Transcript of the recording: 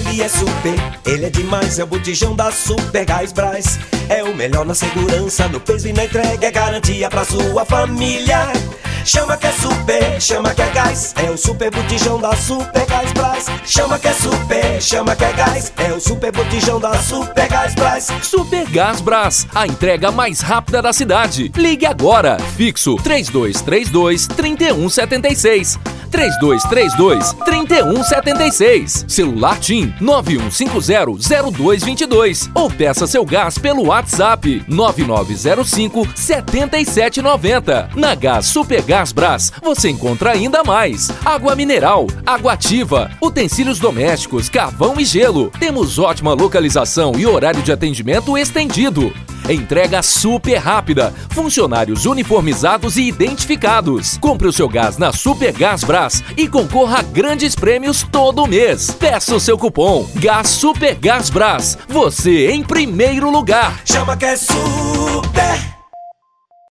ele é super, ele é demais, é o botijão da Super Gás Brás. É o melhor na segurança, no peso e na entrega, é garantia pra sua família. Chama que é super, chama que é gás, é o super botijão da Super Gás Brás. Chama que é super, chama que é gás, é o super botijão da Super Gás Brás. Super Gás Brás, a entrega mais rápida da cidade. Ligue agora, fixo 3232-3176. 3232-3176. Celular TIM 9150-0222. Ou peça seu gás pelo WhatsApp 9905-7790. Na Gás Super Gás Brás, você encontra ainda mais: água mineral, água ativa, utensílios domésticos, carvão e gelo. Temos ótima localização e horário de atendimento estendido. Entrega super rápida, funcionários uniformizados e identificados. Compre o seu gás na Super Gás Brás e concorra a grandes prêmios todo mês. Peça o seu cupom Gás Super Gás Brás. Você em primeiro lugar. Chama que é super.